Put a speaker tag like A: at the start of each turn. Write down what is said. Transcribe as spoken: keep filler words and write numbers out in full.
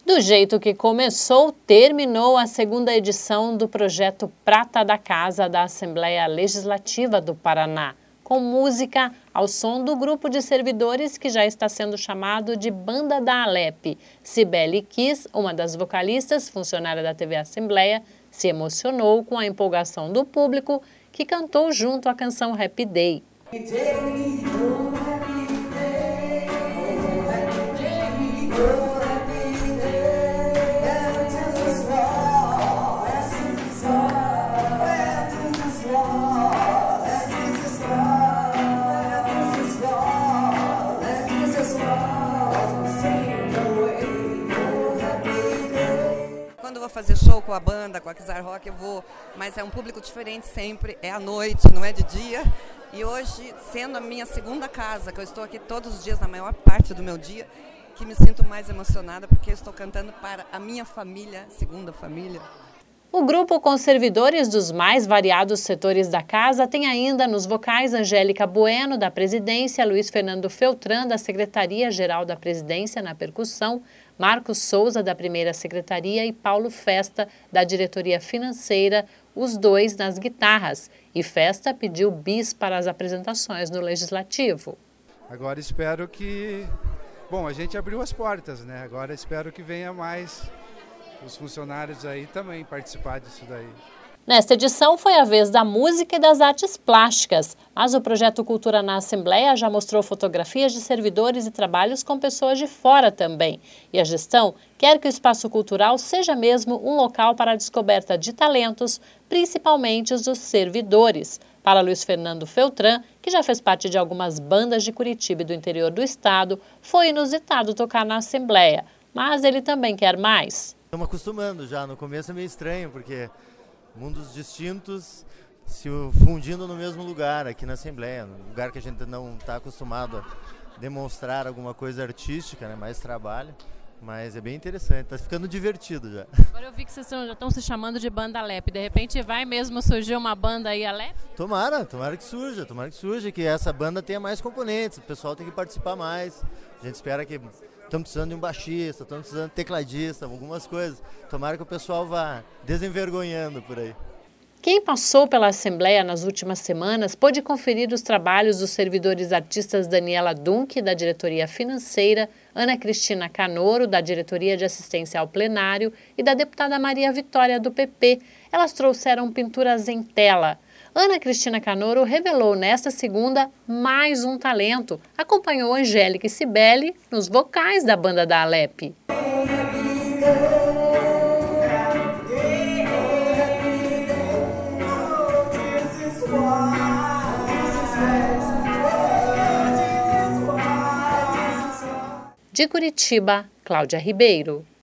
A: Do jeito que começou, terminou a segunda edição do projeto Prata da Casa da Assembleia Legislativa do Paraná, com música ao som do grupo de servidores que já está sendo chamado de Banda da Alep. Cibele Kiss, uma das vocalistas, funcionária da T V Assembleia, se emocionou com a empolgação do público que cantou junto à canção Happy Day.
B: Quando eu vou fazer show com a banda, com a Kizar Rock, eu vou, mas é um público diferente sempre, é à noite, não é de dia. E hoje, sendo a minha segunda casa, que eu estou aqui todos os dias, na maior parte do meu dia, que me sinto mais emocionada, porque eu estou cantando para a minha família, segunda família.
A: O grupo com servidores dos mais variados setores da casa tem ainda nos vocais Angélica Bueno, da Presidência, Luiz Fernando Feltran, da Secretaria-Geral da Presidência, na percussão, Marcos Souza, da Primeira Secretaria, e Paulo Festa, da Diretoria Financeira, os dois nas guitarras. E Festa pediu bis para as apresentações no Legislativo.
C: Agora espero que... Bom, a gente abriu as portas, né? Agora espero que venha mais... os funcionários aí também participar disso daí.
A: Nesta edição foi a vez da música e das artes plásticas, mas o projeto Cultura na Assembleia já mostrou fotografias de servidores e trabalhos com pessoas de fora também. E a gestão quer que o espaço cultural seja mesmo um local para a descoberta de talentos, principalmente os dos servidores. Para Luiz Fernando Feltran, que já fez parte de algumas bandas de Curitiba e do interior do estado, foi inusitado tocar na Assembleia, mas ele também quer mais.
D: Estamos acostumando já, no começo é meio estranho, porque mundos distintos se fundindo no mesmo lugar, aqui na Assembleia, um lugar que a gente não está acostumado a demonstrar alguma coisa artística, né, mais trabalho, mas é bem interessante, está ficando divertido já.
A: Agora eu vi que vocês já estão se chamando de Banda Alep, de repente vai mesmo surgir uma banda aí Alep?
D: Tomara, tomara que surja, tomara que surja, que essa banda tenha mais componentes, o pessoal tem que participar mais, a gente espera que... Estamos precisando de um baixista, estamos precisando de tecladista, algumas coisas. Tomara que o pessoal vá desenvergonhando por aí.
A: Quem passou pela Assembleia nas últimas semanas pôde conferir os trabalhos dos servidores artistas Daniela Dunk, da Diretoria Financeira, Ana Cristina Canoro, da Diretoria de Assistência ao Plenário, e da deputada Maria Vitória, do P P. Elas trouxeram pinturas em tela. Ana Cristina Canoro revelou nesta segunda mais um talento. Acompanhou Angélica e Cibele nos vocais da Banda da Alep. De Curitiba, Cláudia Ribeiro.